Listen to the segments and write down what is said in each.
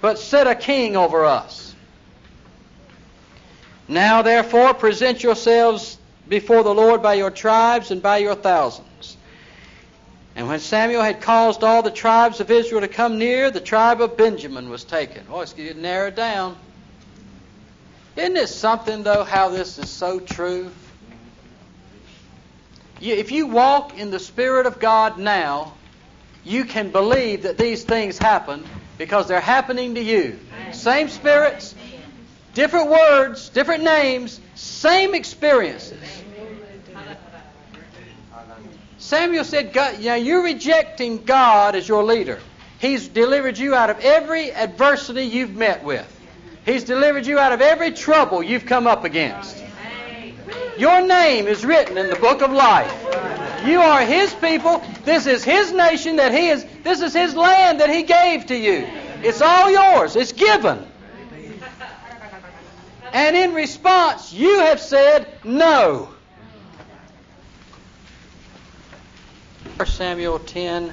but set a king over us. Now therefore present yourselves before the Lord by your tribes and by your thousands. And when Samuel had caused all the tribes of Israel to come near, the tribe of Benjamin was taken. Oh, it's getting narrowed down. Isn't it something, though, how this is so true? If you walk in the Spirit of God now, you can believe that these things happen because they're happening to you. Same spirits, different words, different names, same experiences. Samuel said, God, you're rejecting God as your leader. He's delivered you out of every adversity you've met with. He's delivered you out of every trouble you've come up against. Your name is written in the book of life. You are His people. This is His nation that this is His land that He gave to you. It's all yours. It's given. And in response, you have said no. 1 Samuel 10.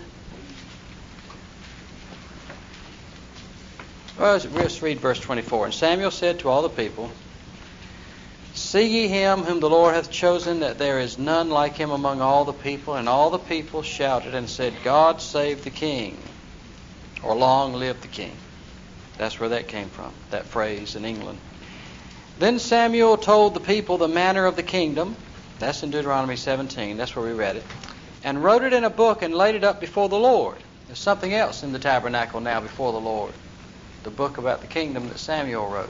Well, let's read verse 24. And Samuel said to all the people, See ye him whom the Lord hath chosen, that there is none like him among all the people. And all the people shouted and said, God save the king, or long live the king. That's where that came from, that phrase in England. Then Samuel told the people the manner of the kingdom. That's in Deuteronomy 17. That's where we read it. And wrote it in a book and laid it up before the Lord. There's something else in the tabernacle now before the Lord. The book about the kingdom that Samuel wrote.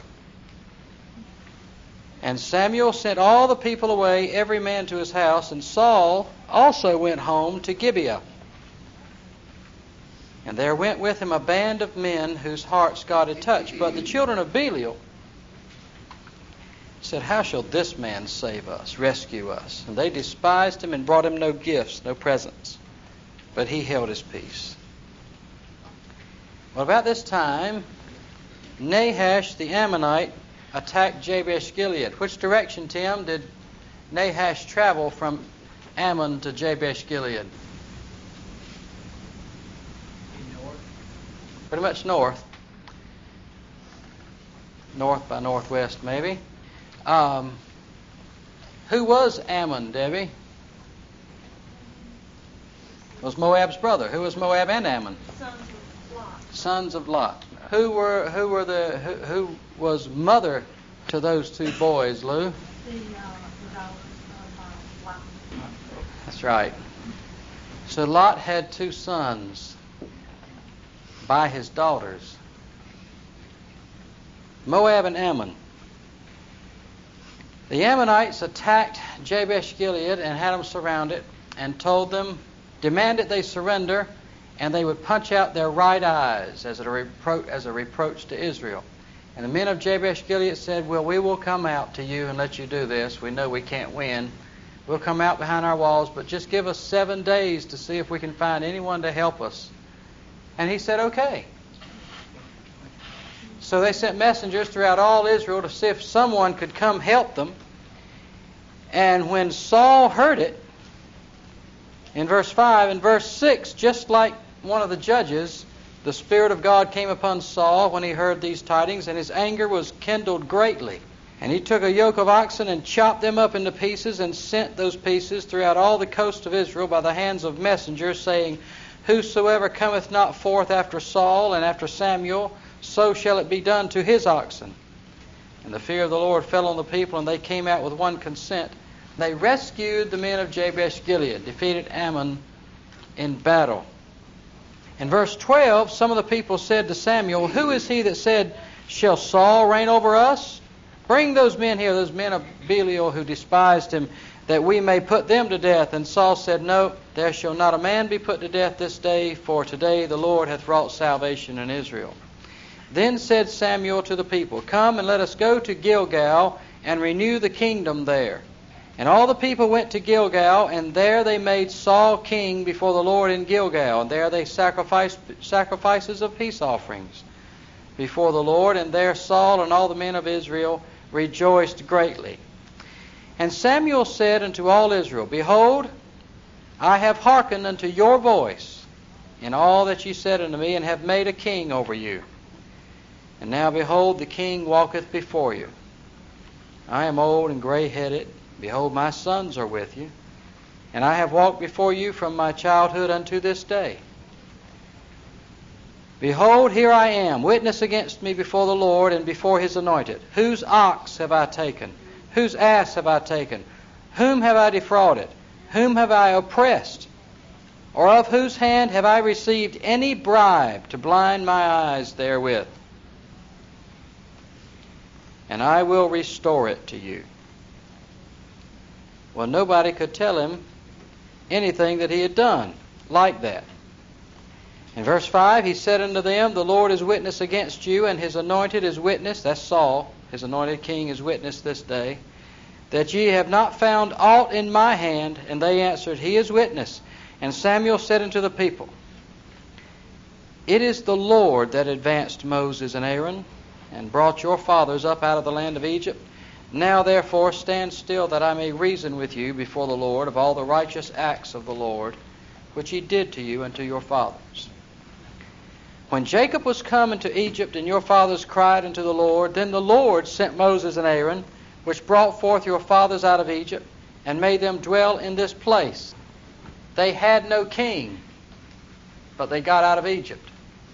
And Samuel sent all the people away, every man to his house, and Saul also went home to Gibeah. And there went with him a band of men whose hearts God had touched. But the children of Belial said, How shall this man save us, rescue us? And they despised him and brought him no gifts, no presents. But he held his peace. Well, about this time, Nahash the Ammonite attacked Jabesh-Gilead. Which direction, Tim, did Nahash travel from Ammon to Jabesh-Gilead? North. Pretty much north. North by northwest, maybe. Who was Ammon, Debbie? It was Moab's brother. Who was Moab and Ammon? Sons of Lot. Who was mother to those two boys, Lou? That's right. So Lot had two sons by his daughters, Moab and Ammon. The Ammonites attacked Jabesh-Gilead and had them surrounded and demanded they surrender, and they would punch out their right eyes as a reproach to Israel. And the men of Jabesh-Gilead said, Well, we will come out to you and let you do this. We know we can't win. We'll come out behind our walls, but just give us 7 days to see if we can find anyone to help us. And he said, okay. So they sent messengers throughout all Israel to see if someone could come help them. And when Saul heard it, in verse 5 and verse 6, just like one of the judges, the Spirit of God came upon Saul when he heard these tidings, and his anger was kindled greatly. And he took a yoke of oxen and chopped them up into pieces and sent those pieces throughout all the coast of Israel by the hands of messengers, saying, Whosoever cometh not forth after Saul and after Samuel, so shall it be done to his oxen. And the fear of the Lord fell on the people, and they came out with one consent. They rescued the men of Jabesh-Gilead, defeated Ammon in battle. In verse 12, some of the people said to Samuel, Who is he that said, Shall Saul reign over us? Bring those men here, those men of Belial who despised him, that we may put them to death. And Saul said, No, there shall not a man be put to death this day, for today the Lord hath wrought salvation in Israel. Then said Samuel to the people, Come and let us go to Gilgal and renew the kingdom there. And all the people went to Gilgal, and there they made Saul king before the Lord in Gilgal. And there they sacrificed sacrifices of peace offerings before the Lord. And there Saul and all the men of Israel rejoiced greatly. And Samuel said unto all Israel, Behold, I have hearkened unto your voice in all that ye said unto me, and have made a king over you. And now behold, the king walketh before you. I am old and gray-headed. Behold, my sons are with you. And I have walked before you from my childhood unto this day. Behold, here I am, witness against me before the Lord and before his anointed. Whose ox have I taken? Whose ass have I taken? Whom have I defrauded? Whom have I oppressed? Or of whose hand have I received any bribe to blind my eyes therewith? And I will restore it to you. Well, nobody could tell him anything that he had done like that. In verse 5, he said unto them, the Lord is witness against you, and his anointed is witness, that's Saul, his anointed king is witness this day, that ye have not found aught in my hand. And they answered, he is witness. And Samuel said unto the people, it is the Lord that advanced Moses and Aaron, and brought your fathers up out of the land of Egypt. Now therefore stand still, that I may reason with you before the Lord of all the righteous acts of the Lord, which he did to you and to your fathers. When Jacob was come into Egypt, and your fathers cried unto the Lord, then the Lord sent Moses and Aaron, which brought forth your fathers out of Egypt, and made them dwell in this place. They had no king, but they got out of Egypt.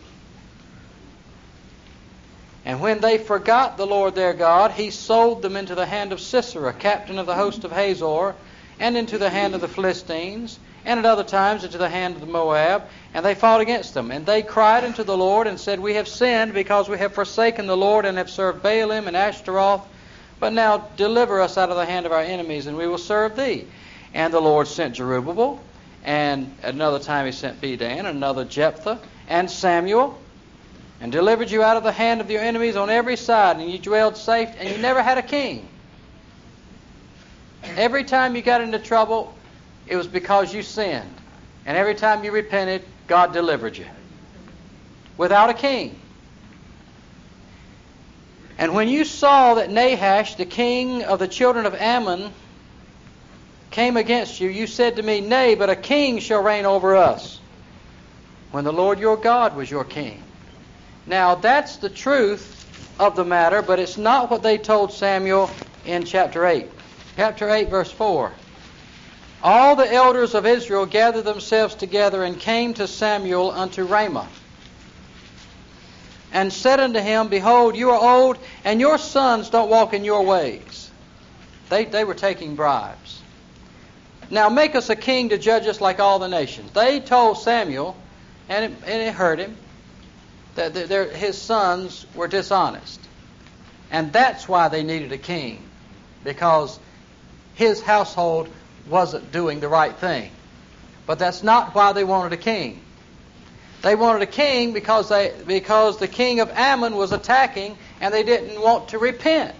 And when they forgot the Lord their God, he sold them into the hand of Sisera, captain of the host of Hazor, and into the hand of the Philistines, and at other times into the hand of the Moab, and they fought against them. And they cried unto the Lord, and said, we have sinned, because we have forsaken the Lord, and have served Baalim and Ashtaroth. But now deliver us out of the hand of our enemies, and we will serve thee. And the Lord sent Jerubbaal, and at another time he sent Bedan, and another Jephthah, and Samuel, and delivered you out of the hand of your enemies on every side, and you dwelled safe, and you never had a king. Every time you got into trouble, it was because you sinned. And every time you repented, God delivered you. Without a king. And when you saw that Nahash, the king of the children of Ammon, came against you, you said to me, nay, but a king shall reign over us, when the Lord your God was your king. Now that's the truth of the matter, but it's not what they told Samuel in chapter 8. Chapter 8, verse 4. All the elders of Israel gathered themselves together and came to Samuel unto Ramah, and said unto him, behold, you are old, and your sons don't walk in your ways. They were taking bribes. Now make us a king to judge us like all the nations. They told Samuel, and it hurt him, that his sons were dishonest. And that's why they needed a king, because his household wasn't doing the right thing. But that's not why they wanted a king. They wanted a king because the king of Ammon was attacking, and they didn't want to repent.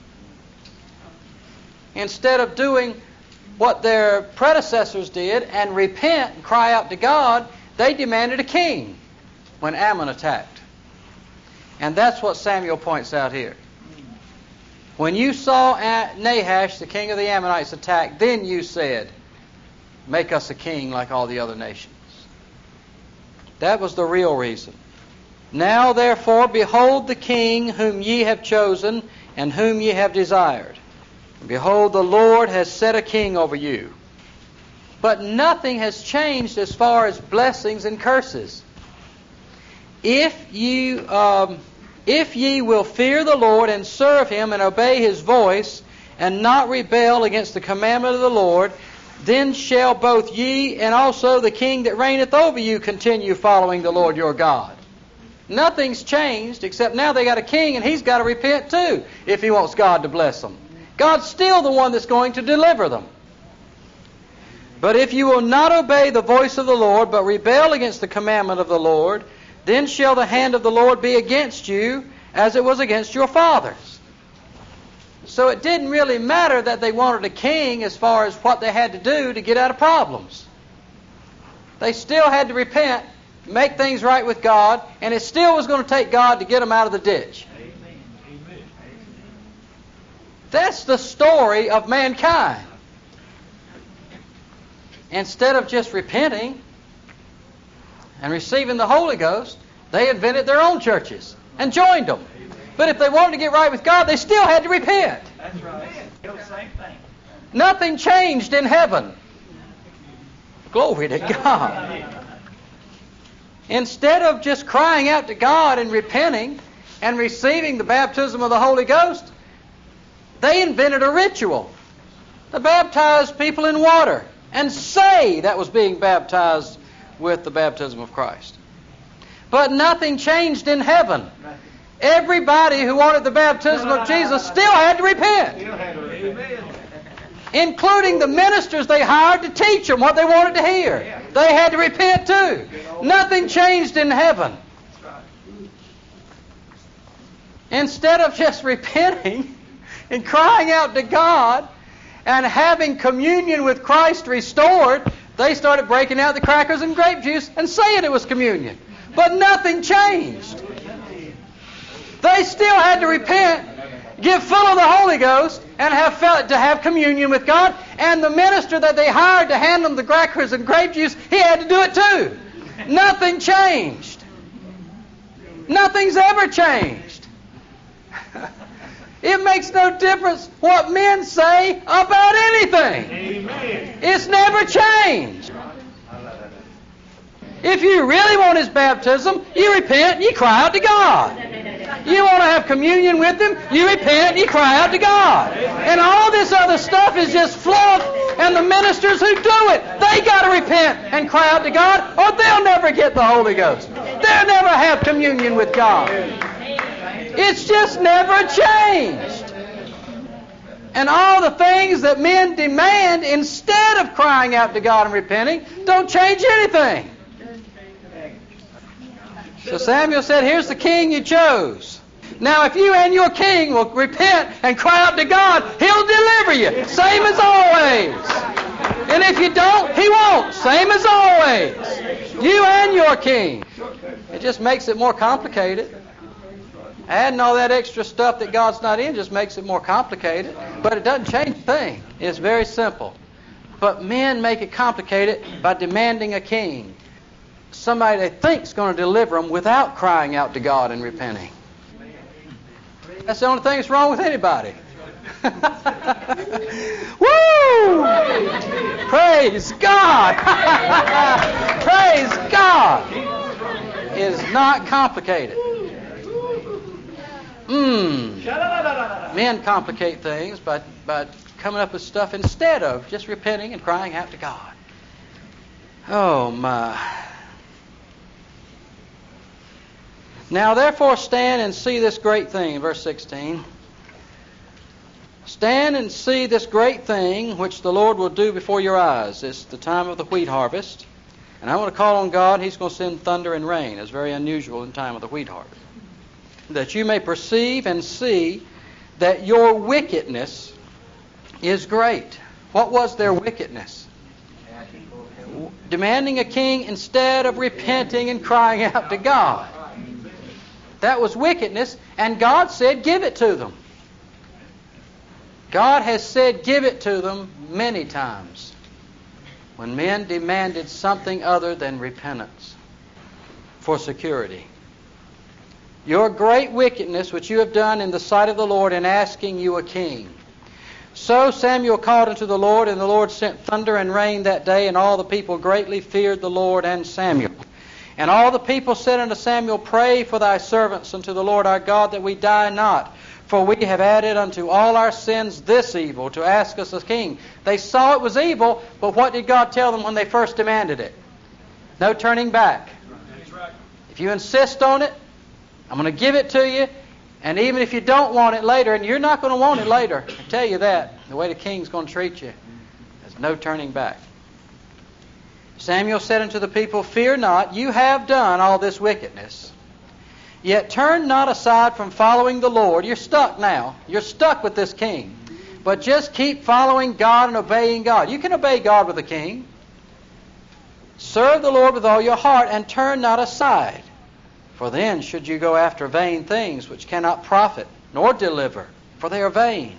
Instead of doing what their predecessors did and repent and cry out to God, they demanded a king when Ammon attacked. And that's what Samuel points out here. When you saw Nahash, the king of the Ammonites, attack, then you said, make us a king like all the other nations. That was the real reason. Now therefore, behold the king whom ye have chosen, and whom ye have desired. Behold, the Lord has set a king over you. But nothing has changed as far as blessings and curses. If ye will fear the Lord and serve him and obey his voice, and not rebel against the commandment of the Lord, then shall both ye and also the king that reigneth over you continue following the Lord your God. Nothing's changed, except now they got a king, and he's got to repent too if he wants God to bless them. God's still the one that's going to deliver them. But if you will not obey the voice of the Lord, but rebel against the commandment of the Lord, then shall the hand of the Lord be against you, as it was against your fathers. So it didn't really matter that they wanted a king as far as what they had to do to get out of problems. They still had to repent, make things right with God, and it still was going to take God to get them out of the ditch. Amen. That's the story of mankind. Instead of just repenting and receiving the Holy Ghost, they invented their own churches. and joined them. But if they wanted to get right with God, they still had to repent. That's right. Same thing. Nothing changed in heaven. Glory to God. Instead of just crying out to God and repenting and receiving the baptism of the Holy Ghost, they invented a ritual to baptize people in water and say that was being baptized with the baptism of Christ. But nothing changed in heaven. Everybody who wanted the baptism of Jesus still had to repent. Including the ministers they hired to teach them what they wanted to hear. They had to repent too. Nothing changed in heaven. Instead of just repenting and crying out to God and having communion with Christ restored, they started breaking out the crackers and grape juice and saying it was communion. But nothing changed. They still had to repent, get full of the Holy Ghost, and have communion with God. And the minister that they hired to hand them the crackers and grape juice, he had to do it too. Nothing changed. Nothing's ever changed. It makes no difference what men say about anything. Amen. It's never changed. If you really want His baptism, you repent and you cry out to God. You want to have communion with Him, you repent and you cry out to God. And all this other stuff is just fluff, and the ministers who do it, they got to repent and cry out to God, or they'll never get the Holy Ghost. They'll never have communion with God. It's just never changed. And all the things that men demand instead of crying out to God and repenting don't change anything. So Samuel said, here's the king you chose. Now if you and your king will repent and cry out to God, He'll deliver you. Same as always. And if you don't, He won't. Same as always. You and your king. It just makes it more complicated. Adding all that extra stuff that God's not in just makes it more complicated. But it doesn't change a thing. It's very simple. But men make it complicated by demanding a king. Somebody they think is going to deliver them without crying out to God and repenting. That's the only thing that's wrong with anybody. Woo! Praise God! Praise God! It is not complicated. Men complicate things by coming up with stuff instead of just repenting and crying out to God. Oh my. Now therefore stand and see this great thing, verse 16. Stand and see this great thing which the Lord will do before your eyes. It's the time of the wheat harvest. And I want to call on God. He's going to send thunder and rain. It's very unusual in the time of the wheat harvest. That you may perceive and see that your wickedness is great. What was their wickedness? Demanding a king instead of repenting and crying out to God. That was wickedness, and God said, give it to them. God has said, give it to them many times when men demanded something other than repentance for security. Your great wickedness, which you have done in the sight of the Lord in asking you a king. So Samuel called unto the Lord, and the Lord sent thunder and rain that day, and all the people greatly feared the Lord and Samuel. And all the people said unto Samuel, pray for thy servants unto the Lord our God, that we die not. For we have added unto all our sins this evil, to ask us a king. They saw it was evil, but what did God tell them when they first demanded it? No turning back. If you insist on it, I'm going to give it to you. And even if you don't want it later, and you're not going to want it later, I tell you that, the way the king's going to treat you, there's no turning back. Samuel said unto the people, fear not, you have done all this wickedness. Yet turn not aside from following the Lord. You're stuck now. You're stuck with this king. But just keep following God and obeying God. You can obey God with a king. Serve the Lord with all your heart and turn not aside. For then should you go after vain things which cannot profit nor deliver, for they are vain.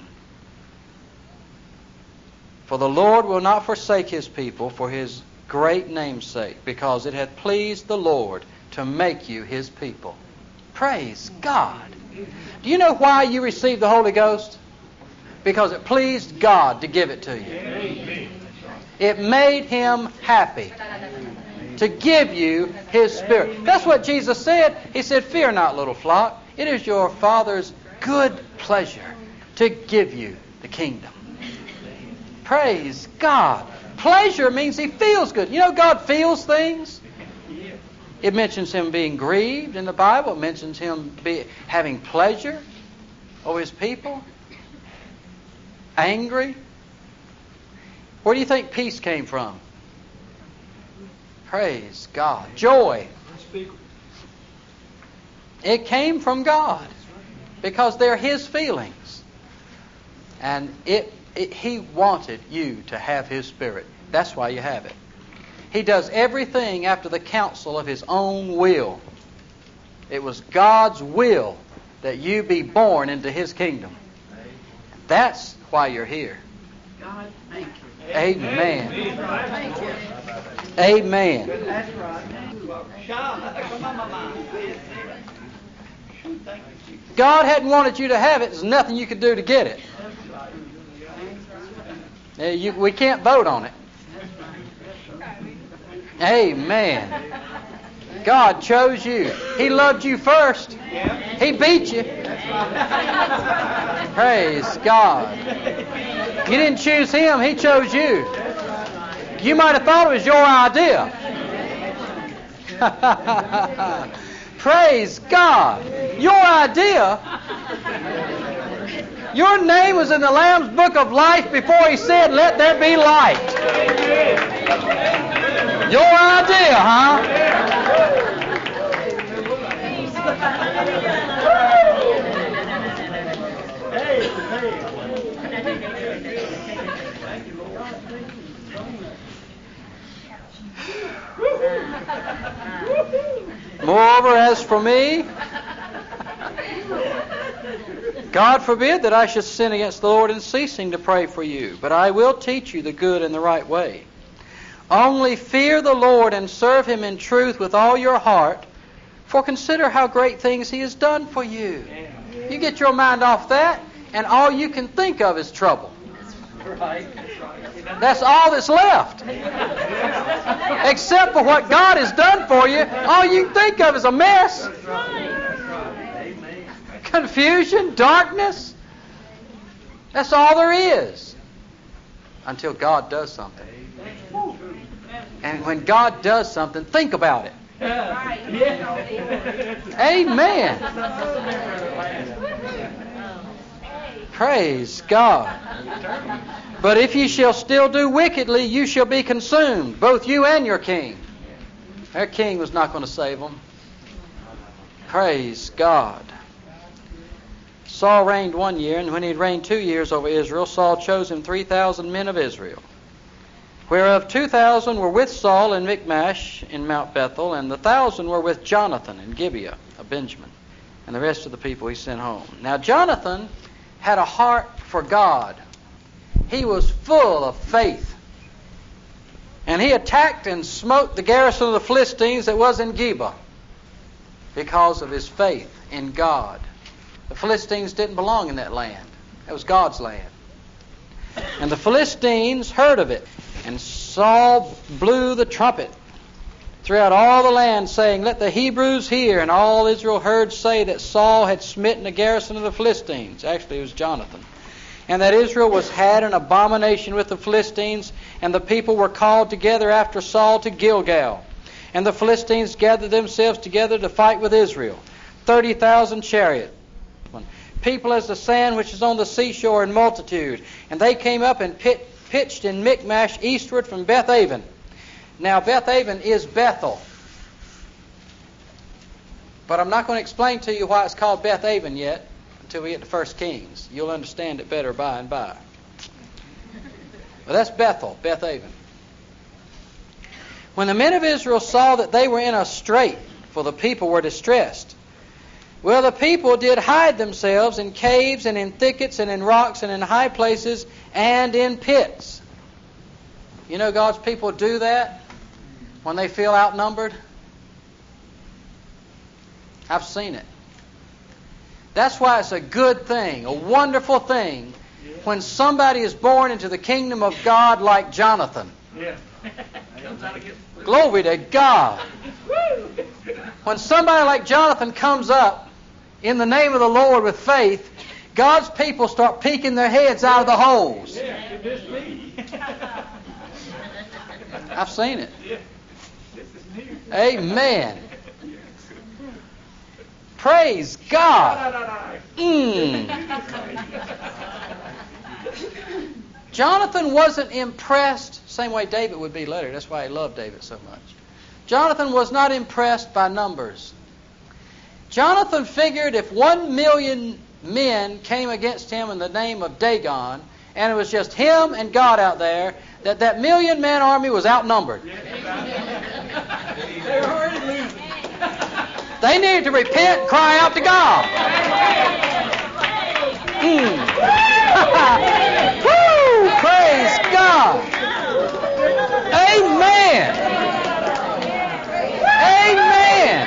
For the Lord will not forsake His people for His great name's sake, because it hath pleased the Lord to make you His people. Praise God. Do you know why you received the Holy Ghost? Because it pleased God to give it to you. It made Him happy to give you His Spirit. That's what Jesus said. He said, "Fear not, little flock. It is your Father's good pleasure to give you the kingdom." Praise God. Pleasure means He feels good. You know God feels things. It mentions Him being grieved in the Bible. It mentions Him having pleasure over His people. Angry. Where do you think peace came from? Praise God. Joy. It came from God because they're His feelings. And He wanted you to have His Spirit. That's why you have it. He does everything after the counsel of His own will. It was God's will that you be born into His kingdom. That's why you're here. God, thank you. Amen. Thank you. Amen. That's right. God hadn't wanted you to have it. There's nothing you could do to get it. We can't vote on it. Amen. God chose you. He loved you first. He beat you. Praise God. You didn't choose Him. He chose you. You might have thought it was your idea. Praise God. Your idea. Your name was in the Lamb's Book of Life before He said, "Let there be light." Your idea, huh? Moreover, as for me, God forbid that I should sin against the Lord in ceasing to pray for you, but I will teach you the good and the right way. Only fear the Lord and serve Him in truth with all your heart, for consider how great things He has done for you. You get your mind off that, and all you can think of is trouble. That's all that's left. Except for what God has done for you, all you can think of is a mess. Confusion, darkness. That's all there is. Until God does something. And when God does something, think about it. Amen. Praise God. But if ye shall still do wickedly, you shall be consumed, both you and your king. Their king was not going to save them. Praise God. Saul reigned 1 year, and when he had reigned 2 years over Israel, Saul chose him 3,000 men of Israel, whereof 2,000 were with Saul in Michmash in Mount Bethel, and the 1,000 were with Jonathan in Gibeah of Benjamin. And the rest of the people he sent home. Now Jonathan had a heart for God. He was full of faith. And he attacked and smote the garrison of the Philistines that was in Geba because of his faith in God. The Philistines didn't belong in that land. That was God's land. And the Philistines heard of it. And Saul blew the trumpet throughout all the land, saying, "Let the Hebrews hear." And all Israel heard say that Saul had smitten the garrison of the Philistines. Actually, it was Jonathan. And that Israel had an abomination with the Philistines. And the people were called together after Saul to Gilgal. And the Philistines gathered themselves together to fight with Israel. 30,000 chariots. People as the sand which is on the seashore in multitude. And they came up and pitched in Michmash eastward from Beth-aven. Now Beth-aven is Bethel. But I'm not going to explain to you why it's called Beth-aven yet until we get to 1 Kings. You'll understand it better by and by. But that's Bethel, Beth-aven. When the men of Israel saw that they were in a strait, for the people were distressed, well, the people did hide themselves in caves and in thickets and in rocks and in high places and in pits. You know God's people do that when they feel outnumbered? I've seen it. That's why it's a good thing, a wonderful thing, when somebody is born into the kingdom of God like Jonathan. Yeah. Glory to God. When somebody like Jonathan comes up in the name of the Lord with faith, God's people start peeking their heads out of the holes. Yeah, it is me. I've seen it. Yeah. This is new. Amen. Praise God. Jonathan wasn't impressed, same way David would be later. That's why he loved David so much. Jonathan was not impressed by numbers. Jonathan figured if 1 million men came against him in the name of Dagon, and it was just him and God out there, that 1,000,000-man army was outnumbered. They were already losing. They needed to repent and cry out to God. Woo! Praise God. Amen. Amen.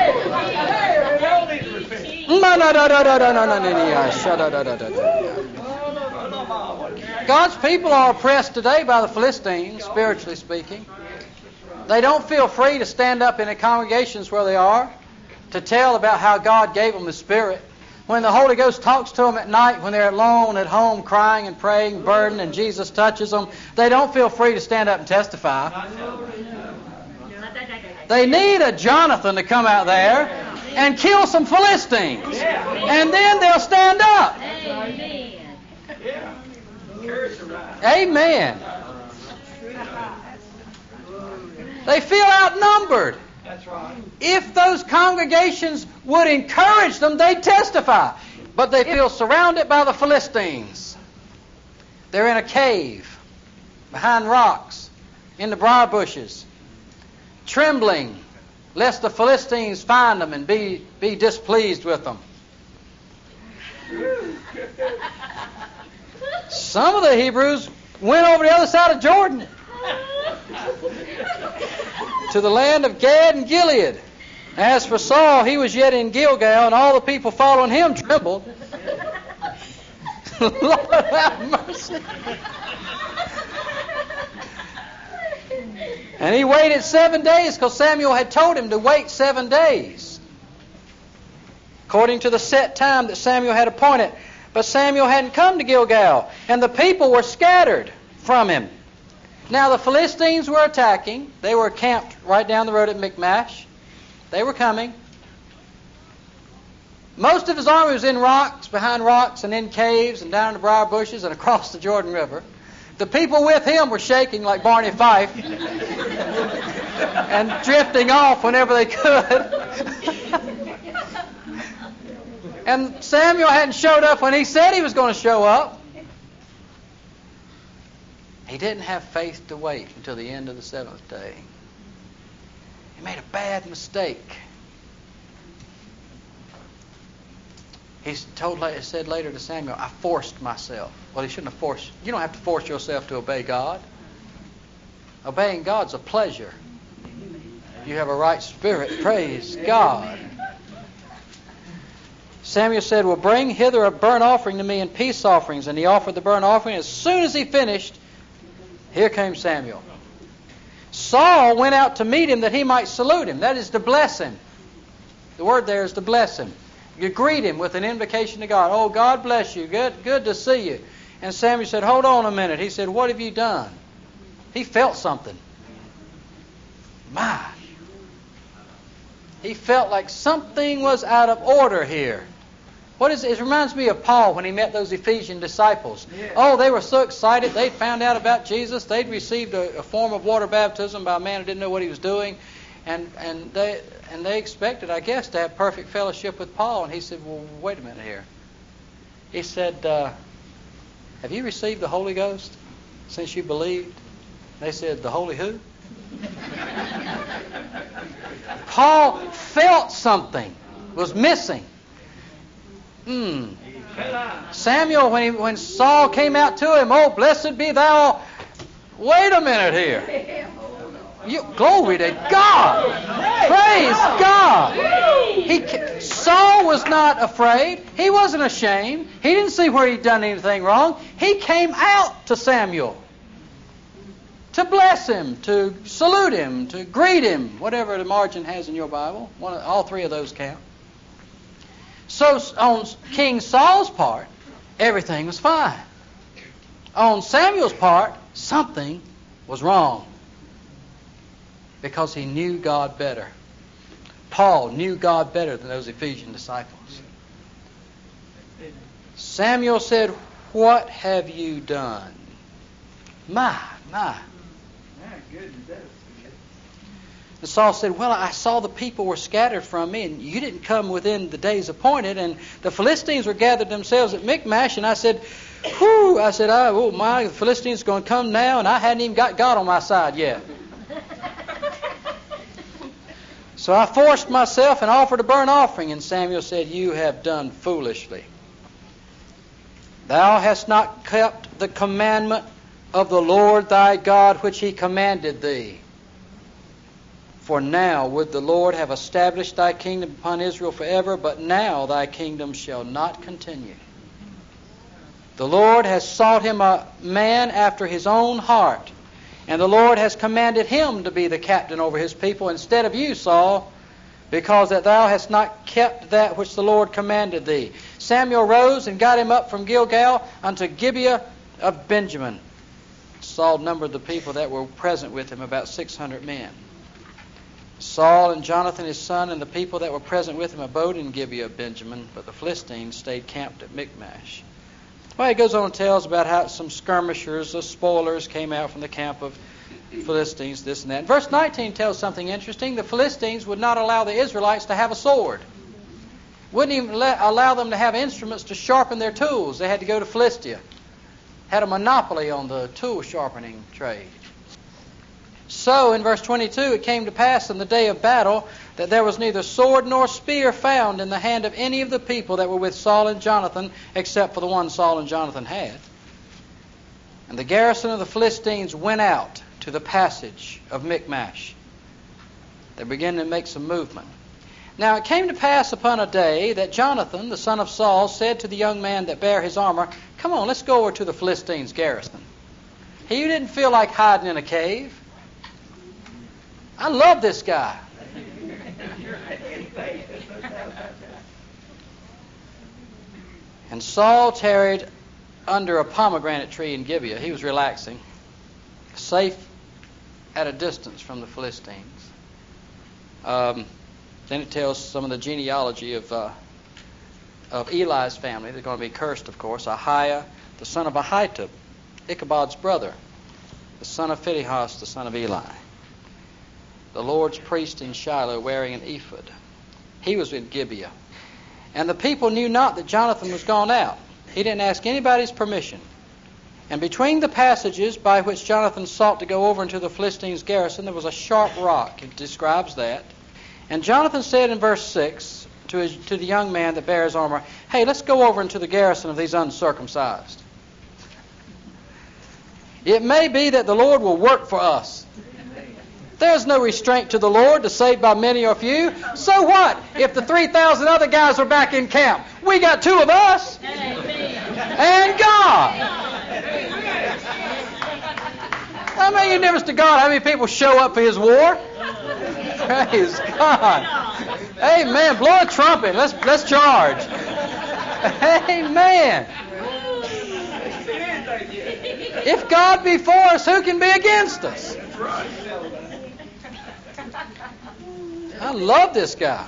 God's people are oppressed today by the Philistines, spiritually speaking. They don't feel free to stand up in the congregations where they are to tell about how God gave them the Spirit. When the Holy Ghost talks to them at night, when they're alone at home crying and praying, burdened, and Jesus touches them, they don't feel free to stand up and testify. They need a Jonathan to come out there and kill some Philistines. And then they'll stand up. Amen. They feel outnumbered. That's right. If those congregations would encourage them, they'd testify. But they feel surrounded by the Philistines. They're in a cave, behind rocks, in the briar bushes, trembling lest the Philistines find them and be displeased with them. Some of the Hebrews went over the other side of Jordan to the land of Gad and Gilead. As for Saul, he was yet in Gilgal, and all the people following him trembled. Lord have mercy. And he waited 7 days because Samuel had told him to wait 7 days, according to the set time that Samuel had appointed. But Samuel hadn't come to Gilgal, and the people were scattered from him. Now the Philistines were attacking. They were camped right down the road at Michmash. They were coming. Most of his army was in rocks, behind rocks, and in caves, and down in the briar bushes, and across the Jordan River. The people with him were shaking like Barney Fife and drifting off whenever they could. And Samuel hadn't showed up when he said he was going to show up. He didn't have faith to wait until the end of the 7th day. He made a bad mistake. He said later to Samuel, I forced myself. Well, he shouldn't have forced. You don't have to force yourself to obey God. Obeying God's a pleasure. You have a right spirit. Praise God. Samuel said, well, bring hither a burnt offering to me and peace offerings. And he offered the burnt offering. As soon as he finished, here came Samuel. Saul went out to meet him that he might salute him. That is to bless him. The word there is to bless him. You greet him with an invocation to God. Oh, God bless you. Good to see you. And Samuel said, hold on a minute. He said, what have you done? He felt something. My. He felt like something was out of order here. What is it? It reminds me of Paul when he met those Ephesian disciples. Yeah. Oh, they were so excited. They'd found out about Jesus. They'd received a form of water baptism by a man who didn't know what he was doing. And they expected, I guess, to have perfect fellowship with Paul. And he said, well, wait a minute here. He said, have you received the Holy Ghost since you believed? They said, the Holy who? Paul felt something was missing. Samuel, when Saul came out to him, oh, blessed be thou. Wait a minute here. Glory to God. Praise God. Saul was was not afraid. He wasn't ashamed. He didn't see where he'd done anything wrong. He came out to Samuel to bless him, to salute him, to greet him, whatever the margin has in your Bible. All three of those count. So on King Saul's part, everything was fine. On Samuel's part, something was wrong because he knew God better. Paul knew God better than those Ephesian disciples. Samuel said, "What have you done?" My. And Saul said, "Well, I saw the people were scattered from me, and you didn't come within the days appointed, and the Philistines were gathered themselves at Michmash, and I said, whew, the Philistines are going to come now, and I hadn't even got God on my side yet. So I forced myself and offered a burnt offering." And Samuel said, "You have done foolishly. Thou hast not kept the commandment of the Lord thy God which he commanded thee. For now would the Lord have established thy kingdom upon Israel forever, but now thy kingdom shall not continue. The Lord has sought him a man after his own heart, and the Lord has commanded him to be the captain over his people instead of you, Saul, because that thou hast not kept that which the Lord commanded thee." Samuel rose and got him up from Gilgal unto Gibeah of Benjamin. Saul numbered the people that were present with him, about 600 men. Saul and Jonathan his son and the people that were present with him abode in Gibeah of Benjamin, but the Philistines stayed camped at Michmash. Well, he goes on and tells about how some skirmishers, the spoilers, came out from the camp of Philistines, this and that. Verse 19 tells something interesting. The Philistines would not allow the Israelites to have a sword. Wouldn't even allow them to have instruments to sharpen their tools. They had to go to Philistia. Had a monopoly on the tool sharpening trade. So in verse 22, it came to pass in the day of battle that there was neither sword nor spear found in the hand of any of the people that were with Saul and Jonathan, except for the one Saul and Jonathan had. And the garrison of the Philistines went out to the passage of Michmash. They began to make some movement. Now it came to pass upon a day that Jonathan, the son of Saul, said to the young man that bare his armor, "Come on, let's go over to the Philistines' garrison." He didn't feel like hiding in a cave. I love this guy. And Saul tarried under a pomegranate tree in Gibeah. He was relaxing, safe at a distance from the Philistines. Then it tells some of the genealogy of Eli's family. They're going to be cursed, of course. Ahiah, the son of Ahitub, Ichabod's brother, the son of Phinehas, the son of Eli. The Lord's priest in Shiloh wearing an ephod. He was in Gibeah. And the people knew not that Jonathan was gone out. He didn't ask anybody's permission. And between the passages by which Jonathan sought to go over into the Philistines' garrison, there was a sharp rock. It describes that. And Jonathan said in verse 6 to the young man that bare his armor, "Hey, let's go over into the garrison of these uncircumcised. It may be that the Lord will work for us. There's no restraint to the Lord to save by many or few. So what if the 3,000 other guys are back in camp? We got two of us and God." How many of you never to God how many people show up for his war? Praise God. Amen. Blow a trumpet. Let's charge. Amen. If God be for us, who can be against us? I love this guy.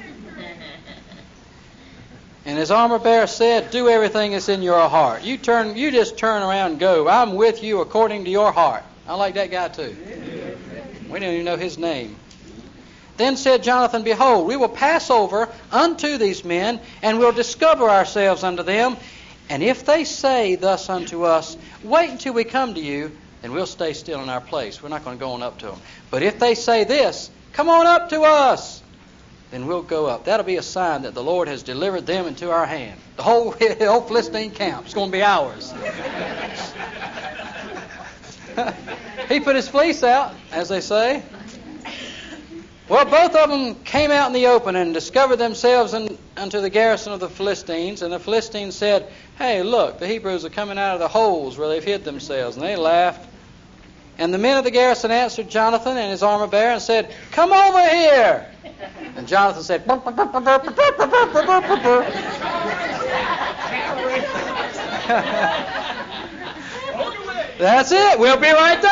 And his armor bearer said, "Do everything that's in your heart. You just turn around and go. I'm with you according to your heart." I like that guy too. We don't even know his name. Then said Jonathan, "Behold, we will pass over unto these men, and will discover ourselves unto them. And if they say thus unto us, Wait until we come to you, then we'll stay still in our place. We're not going to go on up to them. But if they say this, Come on up to us, then we'll go up. That'll be a sign that the Lord has delivered them into our hand. The whole Philistine camp is going to be ours." He put his fleece out, as they say. Well, both of them came out in the open and discovered themselves unto the garrison of the Philistines. And the Philistines said, "Hey, look, the Hebrews are coming out of the holes where they've hid themselves." And they laughed. And the men of the garrison answered Jonathan and his armor bearer and said, "Come over here." And Jonathan said, "Burp, burp, burp, burp, burp, burp, burp, burp, burp, burp, burp." That's it. We'll be right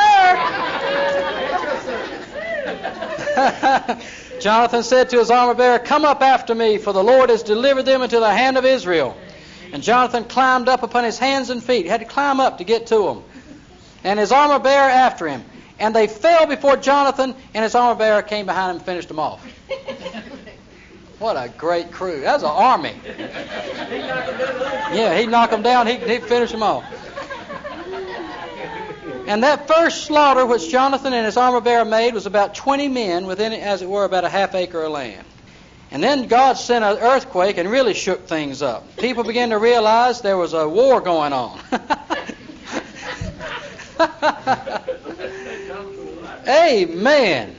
there. Jonathan said to his armor bearer, "Come up after me, for the Lord has delivered them into the hand of Israel." And Jonathan climbed up upon his hands and feet. He had to climb up to get to them. And his armor bearer after him. And they fell before Jonathan, and his armor bearer came behind him and finished them off. What a great crew. That was an army. Yeah, he'd knock them down, he'd finish them off. And that first slaughter which Jonathan and his armor bearer made was about 20 men within, as it were, about a half acre of land. And then God sent an earthquake and really shook things up. People began to realize there was a war going on. Amen.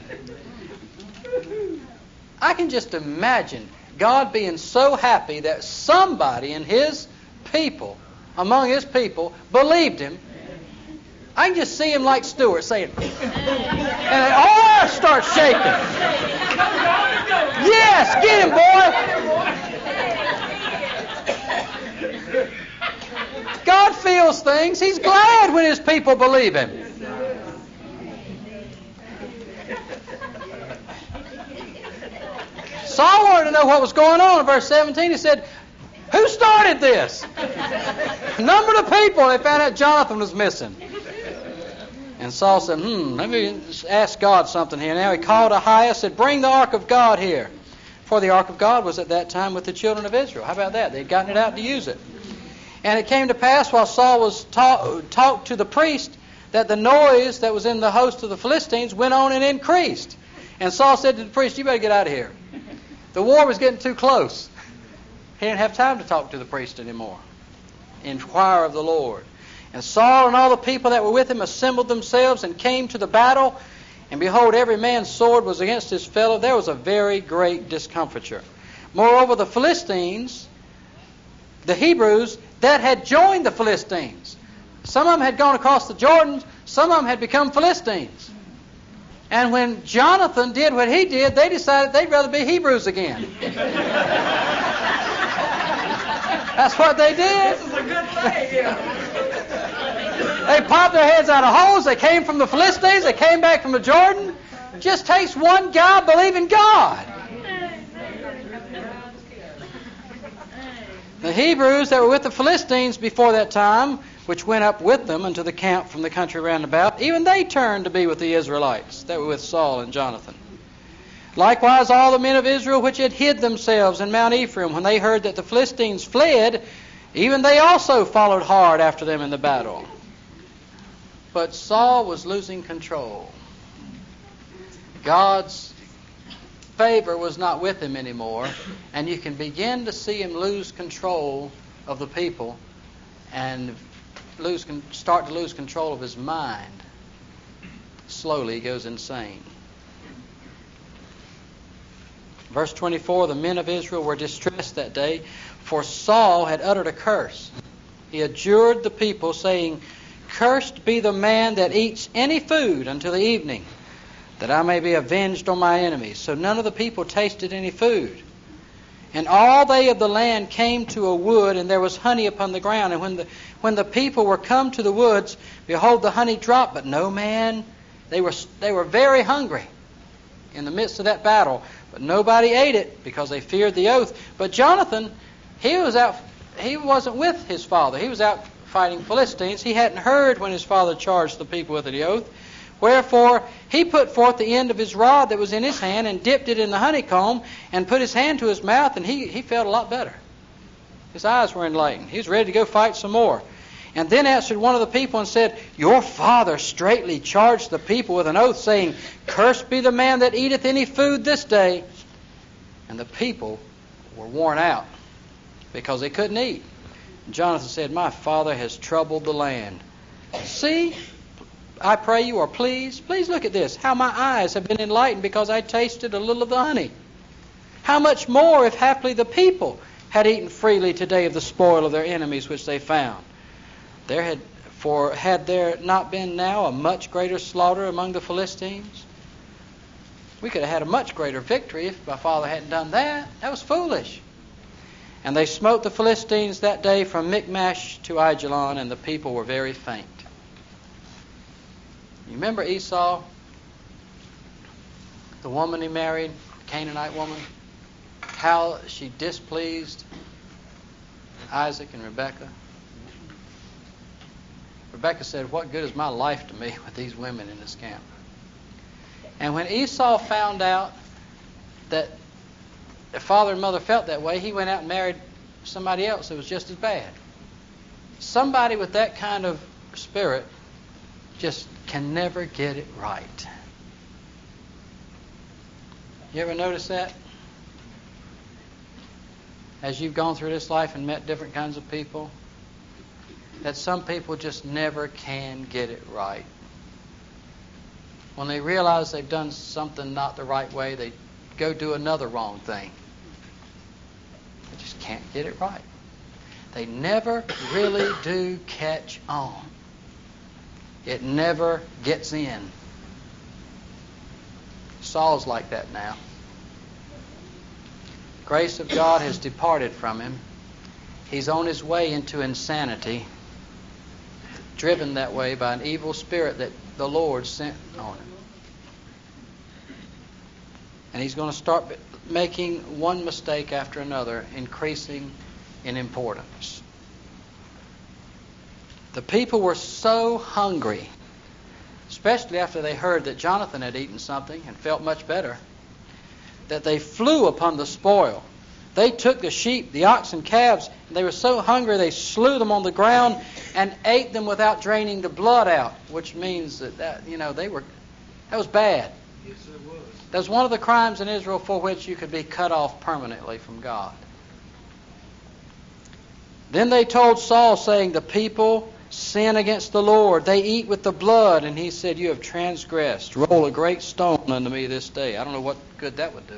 I can just imagine God being so happy that somebody in His people, among His people, believed Him. I can just see Him like Stuart saying, and all earth starts shaking. Yes, get him, boy. God feels things. He's glad when His people believe Him. Saul wanted to know what was going on. In verse 17, he said, "Who started this?" Number of people. They found out Jonathan was missing. And Saul said, let me ask God something here. Now he called Ahiah, said, "Bring the ark of God here." For the ark of God was at that time with the children of Israel. How about that? They'd gotten it out to use it. And it came to pass while Saul was talked to the priest that the noise that was in the host of the Philistines went on and increased. And Saul said to the priest, "You better get out of here." The war was getting too close. He didn't have time to talk to the priest anymore. Inquire of the Lord. And Saul and all the people that were with him assembled themselves and came to the battle. And behold, every man's sword was against his fellow. There was a very great discomfiture. Moreover, the Philistines, the Hebrews that had joined the Philistines, some of them had gone across the Jordan, some of them had become Philistines. And when Jonathan did what he did, they decided they'd rather be Hebrews again. That's what they did. This is a good thing. They popped their heads out of holes. They came from the Philistines. They came back from the Jordan. It just takes one guy believing God. The Hebrews that were with the Philistines before that time, which went up with them into the camp from the country round about, even they turned to be with the Israelites that were with Saul and Jonathan. Likewise, all the men of Israel which had hid themselves in Mount Ephraim, when they heard that the Philistines fled, even they also followed hard after them in the battle. But Saul was losing control. God's favor was not with him anymore, and you can begin to see him lose control of the people and start to lose control of his mind. Slowly he goes insane. Verse 24, the men of Israel were distressed that day, for Saul had uttered a curse. He adjured the people, saying, "Cursed be the man that eats any food until the evening, that I may be avenged on my enemies." So none of the people tasted any food. And all they of the land came to a wood, and there was honey upon the ground. And when the people were come to the woods, behold, the honey dropped, but no man. They were very hungry in the midst of that battle, but nobody ate it because they feared the oath. But Jonathan, he wasn't with his father. He was out fighting Philistines. He hadn't heard when his father charged the people with the oath. Wherefore he put forth the end of his rod that was in his hand and dipped it in the honeycomb and put his hand to his mouth, and he felt a lot better. His eyes were enlightened. He was ready to go fight some more. And then answered one of the people and said, "Your father straitly charged the people with an oath, saying, Cursed be the man that eateth any food this day." And the people were worn out because they couldn't eat. And Jonathan said, "My father has troubled the land. See, I pray you, are pleased? Please look at this. How my eyes have been enlightened because I tasted a little of the honey. How much more if haply the people had eaten freely today of the spoil of their enemies which they found. Had there not been now a much greater slaughter among the Philistines? We could have had a much greater victory if my father hadn't done that. That was foolish. And they smote the Philistines that day from Michmash to Aijalon, and the people were very faint. You remember Esau, the woman he married, the Canaanite woman? How she displeased Isaac and Rebekah. Rebekah said, what good is my life to me with these women in this camp? And when Esau found out that the father and mother felt that way, he went out and married somebody else that was just as bad. Somebody with that kind of spirit just can never get it right. You ever notice that? As you've gone through this life and met different kinds of people, that some people just never can get it right. When they realize they've done something not the right way, they go do another wrong thing. They just can't get it right. They never really do catch on. It never gets in. Saul's like that now. Grace of God has departed from him. He's on his way into insanity, driven that way by an evil spirit that the Lord sent on him. And he's going to start making one mistake after another, increasing in importance. The people were so hungry, especially after they heard that Jonathan had eaten something and felt much better, that they flew upon the spoil. They took the sheep, the ox and calves, and they were so hungry they slew them on the ground and ate them without draining the blood out, which means that that was bad. Yes, it was. That was one of the crimes in Israel for which you could be cut off permanently from God. Then they told Saul, saying, the people sin against the Lord. They eat with the blood. And he said, you have transgressed. Roll a great stone unto me this day. I don't know what good that would do.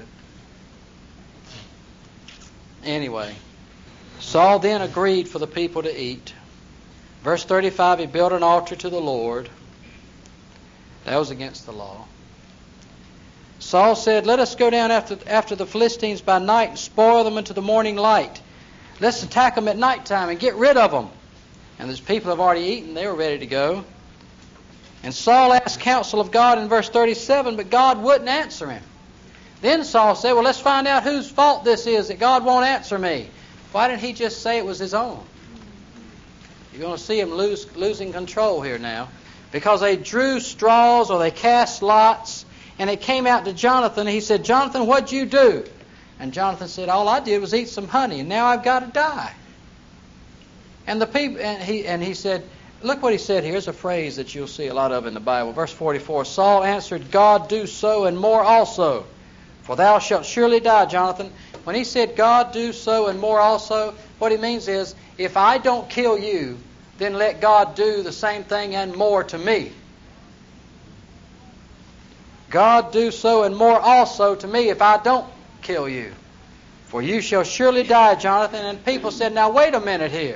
Anyway, Saul then agreed for the people to eat. Verse 35, he built an altar to the Lord. That was against the law. Saul said, let us go down after the Philistines by night and spoil them unto the morning light. Let's attack them at nighttime and get rid of them. And those people have already eaten. They were ready to go. And Saul asked counsel of God in verse 37, but God wouldn't answer him. Then Saul said, well, let's find out whose fault this is that God won't answer me. Why didn't he just say it was his own? You're going to see him losing control here now. Because they drew straws or they cast lots, and it came out to Jonathan. He said, Jonathan, what'd you do? And Jonathan said, all I did was eat some honey, and now I've got to die. And the people, and he said, look what he said here. Here's a phrase that you'll see a lot of in the Bible. Verse 44, Saul answered, God do so and more also. For thou shalt surely die, Jonathan. When he said, God do so and more also, what he means is, if I don't kill you, then let God do the same thing and more to me. God do so and more also to me if I don't kill you. For you shall surely die, Jonathan. And people said, now wait a minute here.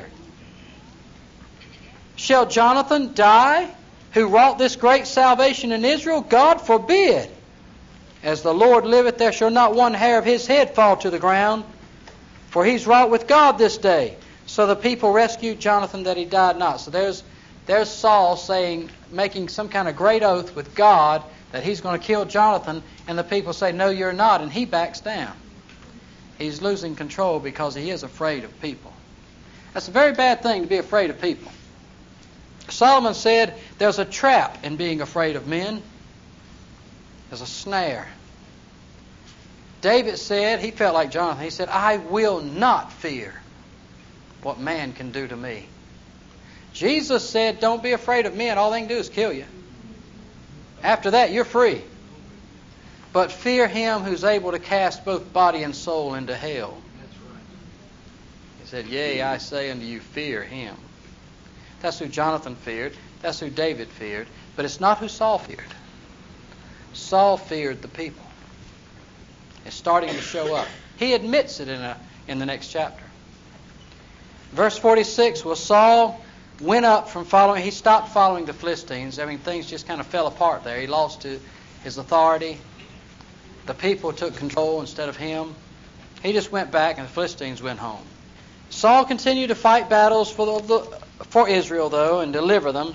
Shall Jonathan die, who wrought this great salvation in Israel? God forbid. As the Lord liveth, there shall not one hair of his head fall to the ground. For he's wrought with God this day. So the people rescued Jonathan that he died not. So there's Saul saying, making some kind of great oath with God that he's going to kill Jonathan. And the people say, no, you're not. And he backs down. He's losing control because he is afraid of people. That's a very bad thing to be afraid of people. Solomon said there's a trap in being afraid of men. There's a snare. David said, he felt like Jonathan, he said, I will not fear what man can do to me. Jesus said, don't be afraid of men. All they can do is kill you. After that, you're free. But fear him who's able to cast both body and soul into hell. That's right. He said, yea, I say unto you, fear him. That's who Jonathan feared. That's who David feared. But it's not who Saul feared. Saul feared the people. It's starting to show up. He admits it in the next chapter. Verse 46, well, Saul went up from following. He stopped following the Philistines. I mean, things just kind of fell apart there. He lost his authority. The people took control instead of him. He just went back and the Philistines went home. Saul continued to fight battles for Israel, though, and deliver them.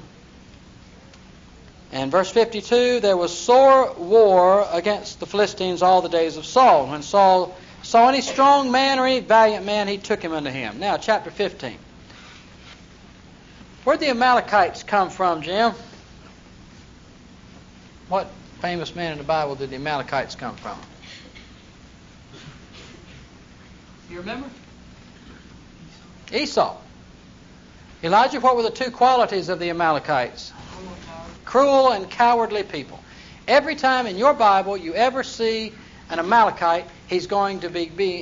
And verse 52, there was sore war against the Philistines all the days of Saul. When Saul saw any strong man or any valiant man, he took him unto him. Now, chapter 15. Where'd the Amalekites come from, Jim? What famous man in the Bible did the Amalekites come from? You remember? Esau. Elijah, what were the two qualities of the Amalekites? Cruel and cowardly people. Every time in your Bible you ever see an Amalekite, he's going to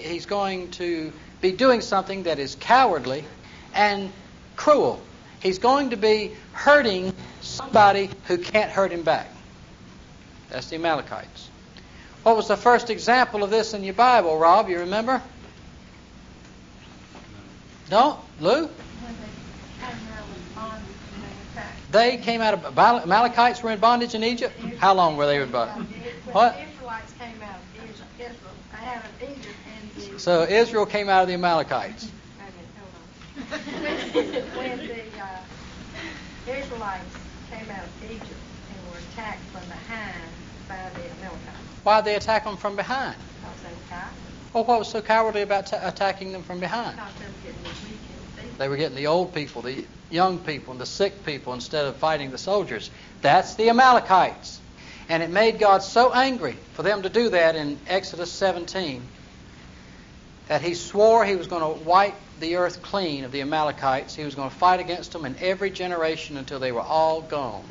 be doing something that is cowardly and cruel. He's going to be hurting somebody who can't hurt him back. That's the Amalekites. What was the first example of this in your Bible, Rob? You remember? No? Lou? They came out of Amalekites were in bondage in Egypt? How long were they in bondage? What? The Israelites came out of Egypt. So Israel came out of the Amalekites. When the Israelites came out of Egypt and were attacked from behind by the Amalekites. Why did they attack them from behind? Because they were cowardly. Well, what was so cowardly about attacking them from behind? Because they were getting the weak and the feeble. They were getting the old people, the young people, and the sick people instead of fighting the soldiers. That's the Amalekites. And it made God so angry for them to do that in Exodus 17 that he swore he was going to wipe the earth clean of the Amalekites. He was going to fight against them in every generation until they were all gone.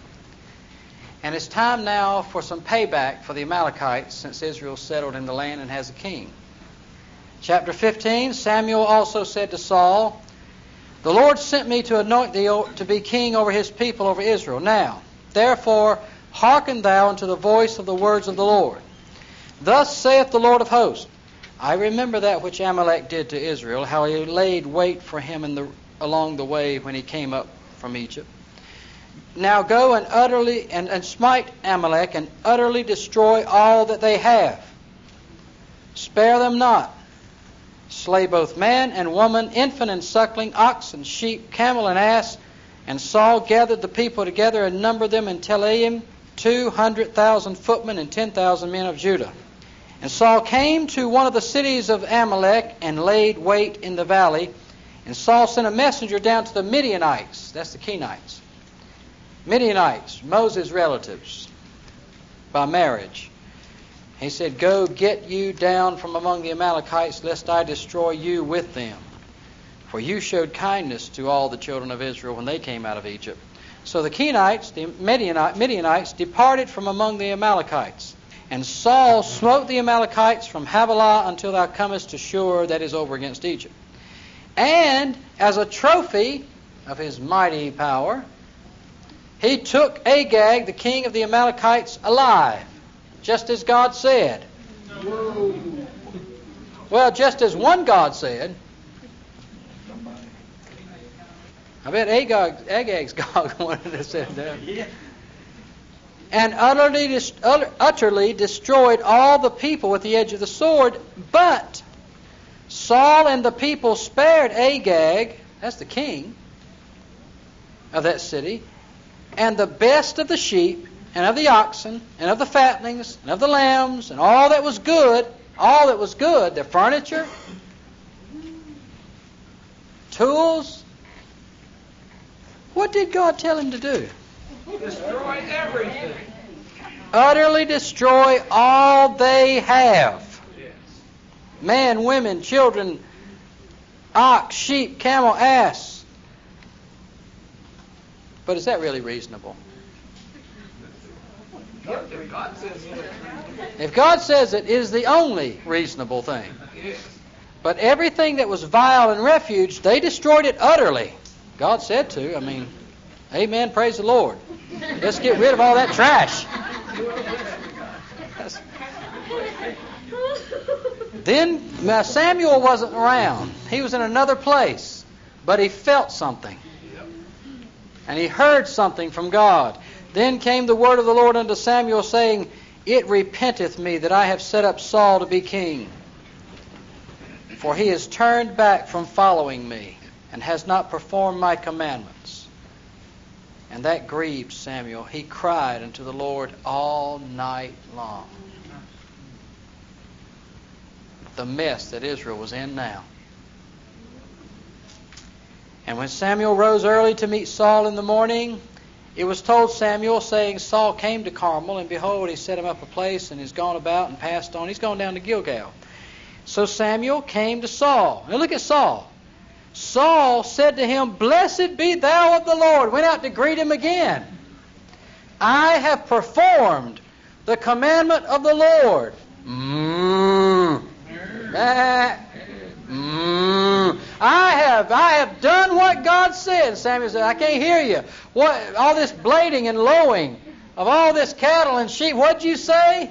And it's time now for some payback for the Amalekites since Israel settled in the land and has a king. Chapter 15, Samuel also said to Saul, "The Lord sent me to anoint thee to be king over his people, over Israel. Now, therefore, hearken thou unto the voice of the words of the Lord. Thus saith the Lord of hosts, I remember that which Amalek did to Israel, how he laid wait for him along the way when he came up from Egypt. Now go and utterly and smite Amalek and utterly destroy all that they have. Spare them not. Slay both man and woman, infant and suckling, ox and sheep, camel and ass. And Saul gathered the people together and numbered them in Telaim, 200,000 footmen and 10,000 men of Judah. And Saul came to one of the cities of Amalek and laid wait in the valley. And Saul sent a messenger down to the Midianites, that's the Kenites. Midianites, Moses' relatives, by marriage. He said, Go get you down from among the Amalekites, lest I destroy you with them. For you showed kindness to all the children of Israel when they came out of Egypt. So the Kenites, the Midianites, departed from among the Amalekites. And Saul smote the Amalekites from Havilah until thou comest to Shur, that is over against Egypt. And as a trophy of his mighty power, he took Agag, the king of the Amalekites, alive, just as God said. Whoa. Well, just as one God said. I bet Agag's God wanted to say that. Yeah. And utterly destroyed all the people with the edge of the sword. But Saul and the people spared Agag, that's the king of that city, and the best of the sheep, and of the oxen, and of the fattenings, and of the lambs, and all that was good, their furniture, tools. What did God tell him to do? Destroy everything. Utterly destroy all they have. Yes. Men, women, children, ox, sheep, camel, ass. But is that really reasonable? If God says it. If God says it is the only reasonable thing. Yes. But everything that was vile and refuge, they destroyed it utterly. God said to. Amen, praise the Lord. Let's get rid of all that trash. Then Samuel wasn't around. He was in another place. But he felt something. And he heard something from God. Then came the word of the Lord unto Samuel, saying, It repenteth me that I have set up Saul to be king. For he has turned back from following me, and has not performed my commandments. And that grieved Samuel. He cried unto the Lord all night long. The mess that Israel was in now. And when Samuel rose early to meet Saul in the morning, it was told Samuel, saying, Saul came to Carmel, and behold, he set him up a place, and he's gone about and passed on. He's gone down to Gilgal. So Samuel came to Saul. Now look at Saul. Saul said to him, Blessed be thou of the Lord. Went out to greet him again. I have performed the commandment of the Lord. I have done what God said. Samuel said, I can't hear you. What? All this blading and lowing of all this cattle and sheep. What'd you say?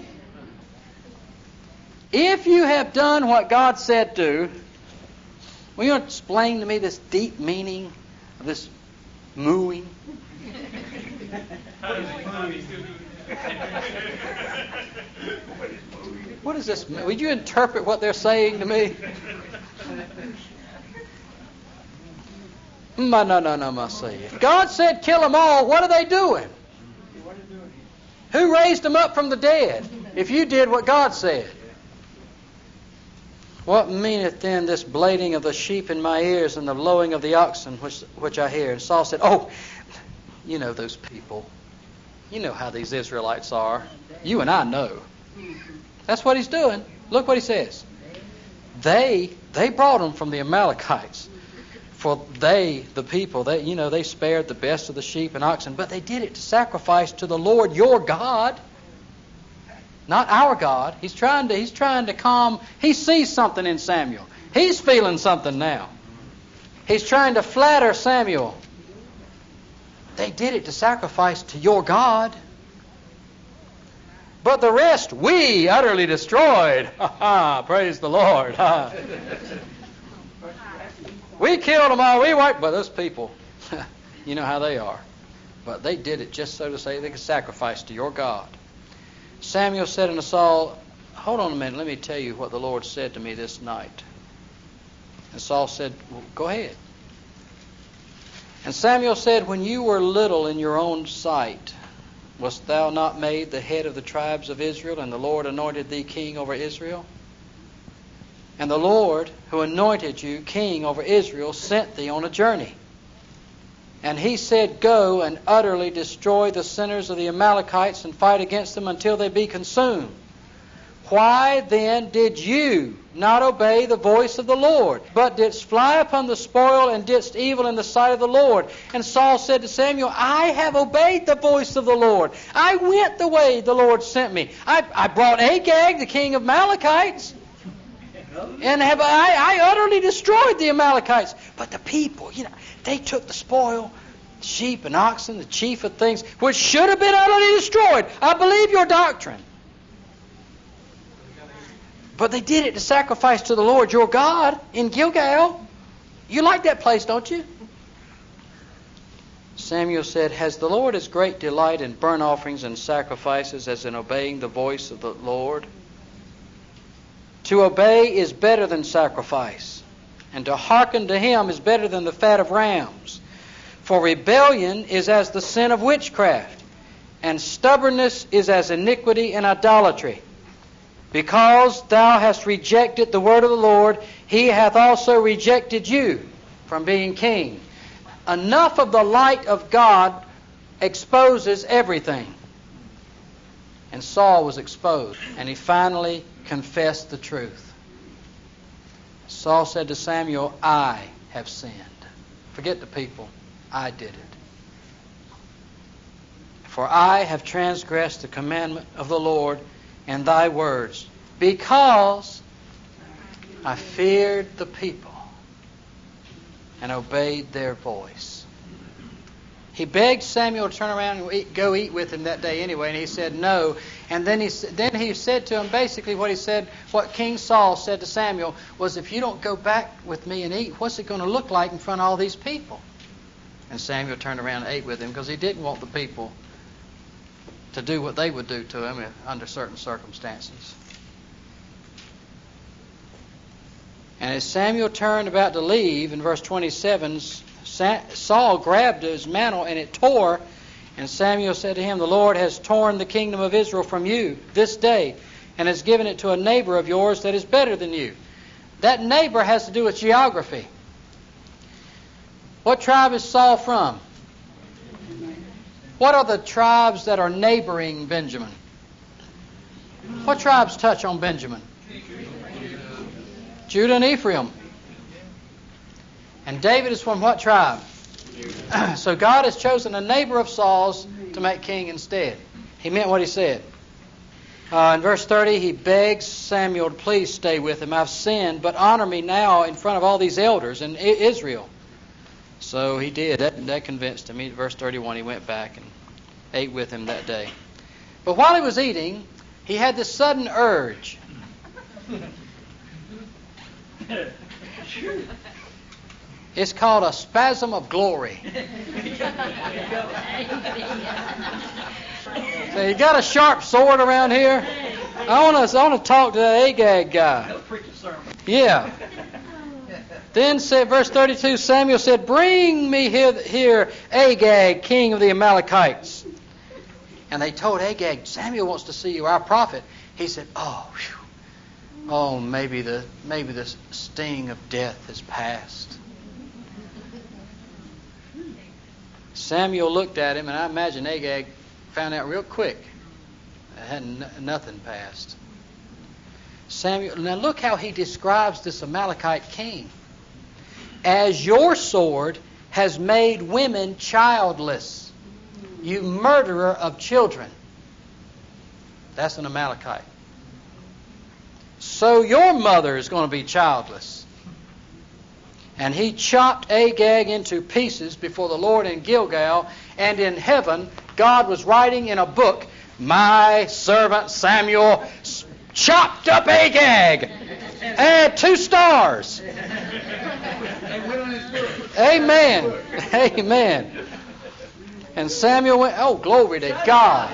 If you have done what God said do, will you explain to me this deep meaning of this mooing? What does this mean? Would you interpret what they're saying to me? If God said kill them all, what are they doing? Who raised them up from the dead? If you did what God said. What meaneth then this blading of the sheep in my ears and the lowing of the oxen which I hear? And Saul said, Oh, you know those people. You know how these Israelites are. You and I know. That's what he's doing. Look what he says. They brought them from the Amalekites. For the people, they spared the best of the sheep and oxen, but they did it to sacrifice to the Lord your God. Not our God. He's trying to calm. He sees something in Samuel. He's feeling something now. He's trying to flatter Samuel. They did it to sacrifice to your God. But the rest we utterly destroyed. Ha ha! Praise the Lord. Ha. We killed them all. We wiped. But those people, you know how they are. But they did it just so to say they could sacrifice to your God. Samuel said unto Saul, Hold on a minute, let me tell you what the Lord said to me this night. And Saul said, well, Go ahead. And Samuel said, When you were little in your own sight, wast thou not made the head of the tribes of Israel, and the Lord anointed thee king over Israel? And the Lord, who anointed you king over Israel, sent thee on a journey. And he said, Go and utterly destroy the sinners of the Amalekites and fight against them until they be consumed. Why then did you not obey the voice of the Lord, but didst fly upon the spoil and didst evil in the sight of the Lord? And Saul said to Samuel, I have obeyed the voice of the Lord. I went the way the Lord sent me. I brought Agag, the king of Amalekites, and I utterly destroyed the Amalekites. But the people, they took the spoil, sheep and oxen, the chief of things, which should have been utterly destroyed. I believe your doctrine. But they did it to sacrifice to the Lord your God in Gilgal. You like that place, don't you? Samuel said, Has the Lord as great delight in burnt offerings and sacrifices as in obeying the voice of the Lord? To obey is better than sacrifice, and to hearken to him is better than the fat of rams. For rebellion is as the sin of witchcraft, and stubbornness is as iniquity and idolatry. Because thou hast rejected the word of the Lord, he hath also rejected you from being king. Enough of the light of God exposes everything. And Saul was exposed, and he finally confessed the truth. Saul said to Samuel, I have sinned. Forget the people. I did it. For I have transgressed the commandment of the Lord and thy words, because I feared the people and obeyed their voice. He begged Samuel to turn around and go eat with him that day anyway, and he said no. And then he said to him, basically what King Saul said to Samuel was, if you don't go back with me and eat, what's it going to look like in front of all these people? And Samuel turned around and ate with him because he didn't want the people to do what they would do to him under certain circumstances. And as Samuel turned about to leave, in verse 27, Saul grabbed his mantle and it tore. And Samuel said to him, the Lord has torn the kingdom of Israel from you this day and has given it to a neighbor of yours that is better than you. That neighbor has to do with geography. What tribe is Saul from? What are the tribes that are neighboring Benjamin? What tribes touch on Benjamin? Judah and Ephraim. And David is from what tribe? So God has chosen a neighbor of Saul's to make king instead. He meant what he said. In verse 30, he begs Samuel to please stay with him. I've sinned, but honor me now in front of all these elders in Israel. So he did. That convinced him. Verse 31, he went back and ate with him that day. But while he was eating, he had this sudden urge. It's called a spasm of glory. So you got a sharp sword around here? I want to talk to that Agag guy. Yeah. Then said, verse 32, Samuel said, bring me here Agag, king of the Amalekites. And they told Agag, Samuel wants to see you, our prophet. He said, maybe the sting of death has passed. Samuel looked at him, and I imagine Agag found out real quick that nothing passed. Samuel, now look how he describes this Amalekite king. As your sword has made women childless, you murderer of children. That's an Amalekite. So your mother is going to be childless. And he chopped Agag into pieces before the Lord in Gilgal, and in heaven God was writing in a book, my servant Samuel chopped up Agag. Add 2 stars. Amen. Amen. And Samuel went, oh, glory to God.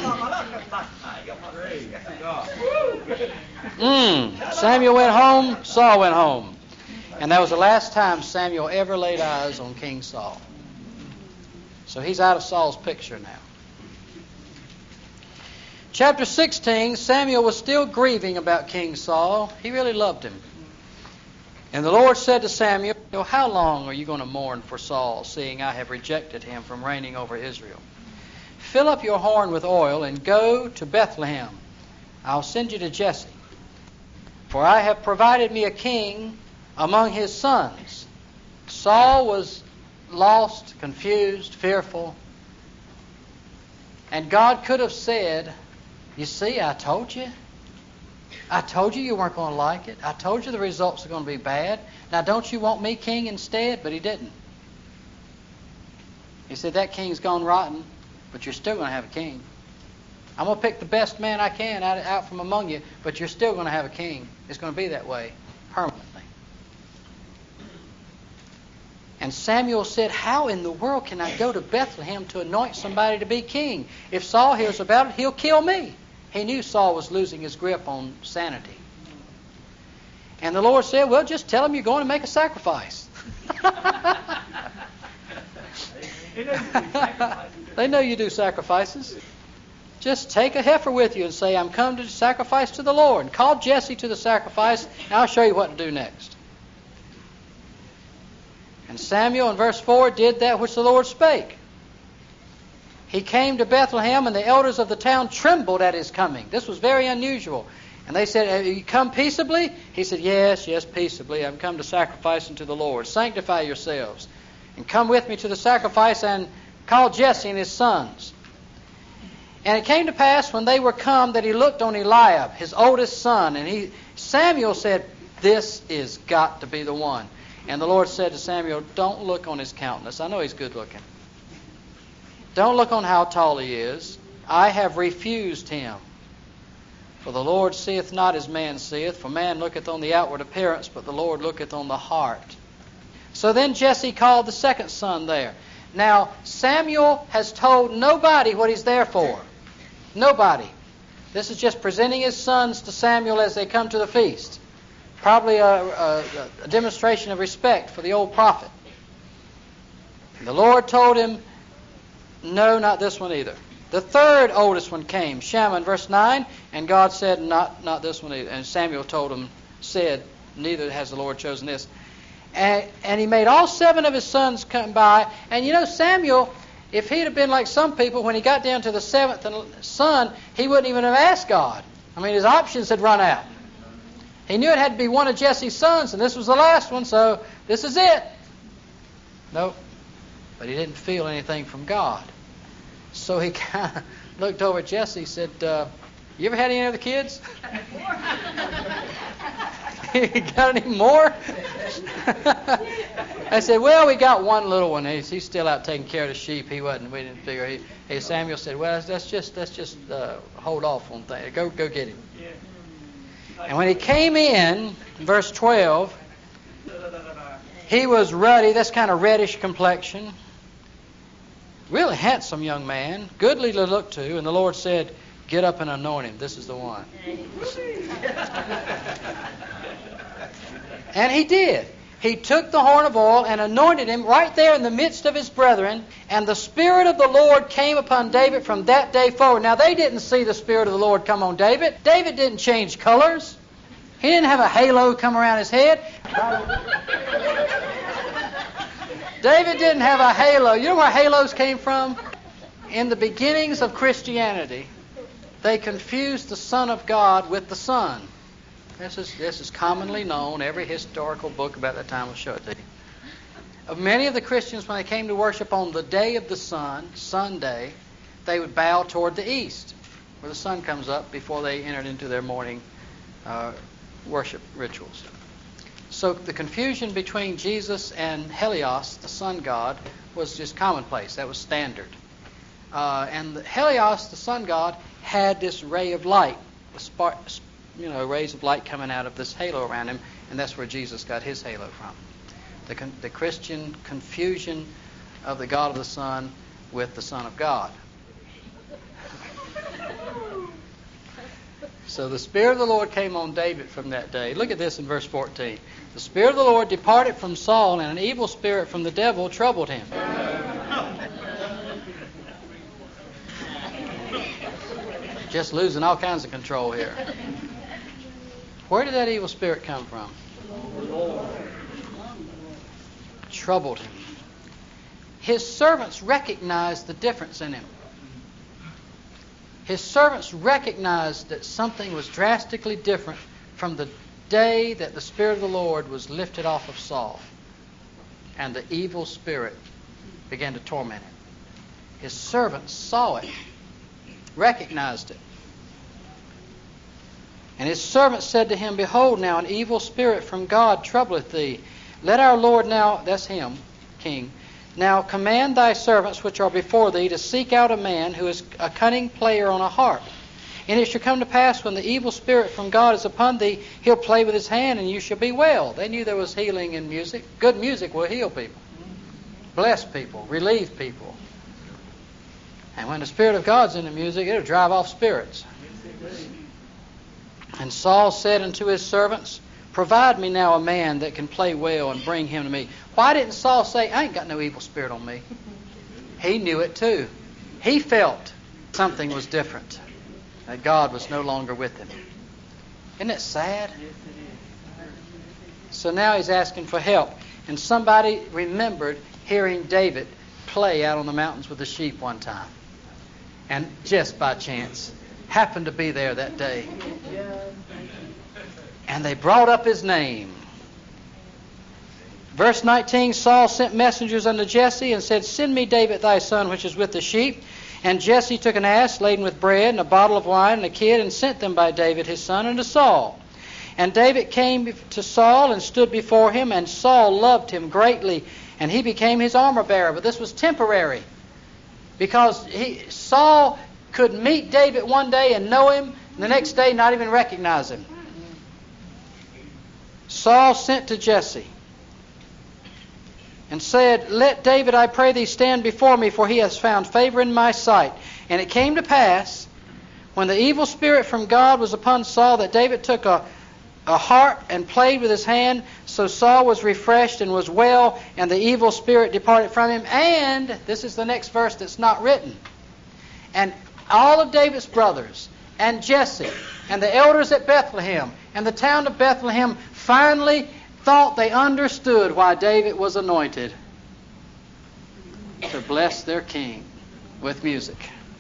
Samuel went home, Saul went home. And that was the last time Samuel ever laid eyes on King Saul. So he's out of Saul's picture now. Chapter 16, Samuel was still grieving about King Saul. He really loved him. And the Lord said to Samuel, how long are you going to mourn for Saul, seeing I have rejected him from reigning over Israel? Fill up your horn with oil and go to Bethlehem. I'll send you to Jesse. For I have provided me a king among his sons. Saul was lost, confused, fearful. And God could have said, you see, I told you. I told you weren't going to like it. I told you the results are going to be bad. Now don't you want me king instead? But he didn't. He said, that king's gone rotten, but you're still going to have a king. I'm going to pick the best man I can out from among you, but you're still going to have a king. It's going to be that way permanently. And Samuel said, how in the world can I go to Bethlehem to anoint somebody to be king? If Saul hears about it, he'll kill me. He knew Saul was losing his grip on sanity. And the Lord said, well, just tell him you're going to make a sacrifice. They know you do sacrifices. Just take a heifer with you and say, I'm come to sacrifice to the Lord. And call Jesse to the sacrifice, and I'll show you what to do next. And Samuel, in verse 4, did that which the Lord spake. He came to Bethlehem, and the elders of the town trembled at his coming. This was very unusual. And they said, have you come peaceably? He said, yes, peaceably. I've come to sacrifice unto the Lord. Sanctify yourselves. And come with me to the sacrifice, and call Jesse and his sons. And it came to pass when they were come that he looked on Eliab, his oldest son. And Samuel said, this is got to be the one. And the Lord said to Samuel, don't look on his countenance. I know he's good looking. Don't look on how tall he is. I have refused him. For the Lord seeth not as man seeth, for man looketh on the outward appearance, but the Lord looketh on the heart. So then Jesse called the second son there. Now, Samuel has told nobody what he's there for. Nobody. This is just presenting his sons to Samuel as they come to the feast. Probably a demonstration of respect for the old prophet. The Lord told him, no, not this one either. The third oldest one came, Shammah, verse 9, and God said, not this one either. And Samuel told him, said, neither has the Lord chosen this. And he made all 7 of his sons come by. And you know, Samuel, if he'd have been like some people, when he got down to the 7th son, he wouldn't even have asked God. I mean, his options had run out. He knew it had to be one of Jesse's sons, and this was the last one, so this is it. Nope. But he didn't feel anything from God. So he kind of looked over at Jesse and said, you ever had any other kids? You got any more? I said, well, we got one little one. He's still out taking care of the sheep. We didn't figure. Samuel said, well, let's just hold off on things. Go get him. And when he came in, verse 12, he was ruddy. That's kind of reddish complexion. Really handsome young man, goodly to look to. And the Lord said, get up and anoint him. This is the one. And he did. He took the horn of oil and anointed him right there in the midst of his brethren. And the Spirit of the Lord came upon David from that day forward. Now, they didn't see the Spirit of the Lord come on David. David didn't change colors. He didn't have a halo come around his head. David didn't have a halo. You know where halos came from? In the beginnings of Christianity, they confused the Son of God with the Son. This is commonly known. Every historical book about that time will show it to you. Of many of the Christians, when they came to worship on the day of the sun, Sunday, they would bow toward the east, where the sun comes up, before they entered into their morning worship rituals. So the confusion between Jesus and Helios, the sun god, was just commonplace. That was standard. And Helios, the sun god, had this ray of light, rays of light coming out of this halo around him, and that's where Jesus got his halo from. The Christian confusion of the God of the sun with the Son of God. So the Spirit of the Lord came on David from that day. Look at this in verse 14. The Spirit of the Lord departed from Saul, and an evil spirit from the devil troubled him. Just losing all kinds of control here. Where did that evil spirit come from? Troubled him. His servants recognized the difference in him. His servants recognized that something was drastically different from the day that the Spirit of the Lord was lifted off of Saul, and the evil spirit began to torment him. His servants saw it, recognized it. And his servants said to him, behold, now an evil spirit from God troubleth thee. Let our Lord now, that's him, king, now command thy servants which are before thee to seek out a man who is a cunning player on a harp. And it shall come to pass, when the evil spirit from God is upon thee, he'll play with his hand, and you shall be well. They knew there was healing in music. Good music will heal people, bless people, relieve people. And when the Spirit of God's in the music, it'll drive off spirits. And Saul said unto his servants, provide me now a man that can play well, and bring him to me. Why didn't Saul say, I ain't got no evil spirit on me? He knew it too. He felt something was different, that God was no longer with him. Isn't it sad? So now he's asking for help. And somebody remembered hearing David play out on the mountains with the sheep one time. And just by chance, happened to be there that day. And they brought up his name. Verse 19, Saul sent messengers unto Jesse and said, send me David thy son, which is with the sheep. And Jesse took an ass laden with bread and a bottle of wine and a kid, and sent them by David his son unto Saul. And David came to Saul and stood before him, and Saul loved him greatly, and he became his armor bearer. But this was temporary. Because Saul could meet David one day and know him, and the next day not even recognize him. Saul sent to Jesse and said, "Let David, I pray thee, stand before me, for he has found favor in my sight." And it came to pass, when the evil spirit from God was upon Saul, that David took a harp and played with his hand. So Saul was refreshed and was well, and the evil spirit departed from him. And, this is the next verse that's not written, and all of David's brothers, and Jesse, and the elders at Bethlehem, and the town of Bethlehem finally thought they understood why David was anointed to bless their king with music.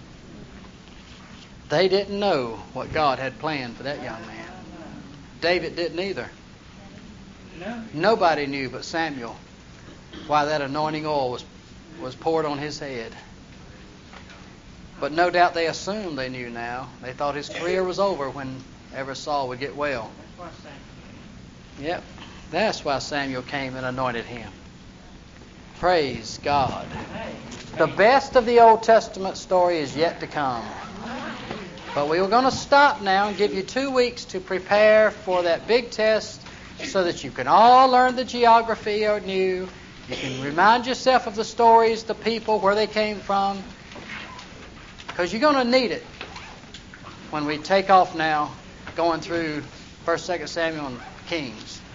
They didn't know what God had planned for that young man. David didn't either. Nobody knew but Samuel why that anointing oil was poured on his head. But no doubt they assumed they knew now. They thought his career was over whenever Saul would get well. Yep, that's why Samuel came and anointed him. Praise God. The best of the Old Testament story is yet to come. But we were going to stop now and give you 2 weeks to prepare for that big test so that you can all learn the geography anew. You can remind yourself of the stories, the people, where they came from. Because you're going to need it when we take off now going through 1st, 2nd Samuel and Kings.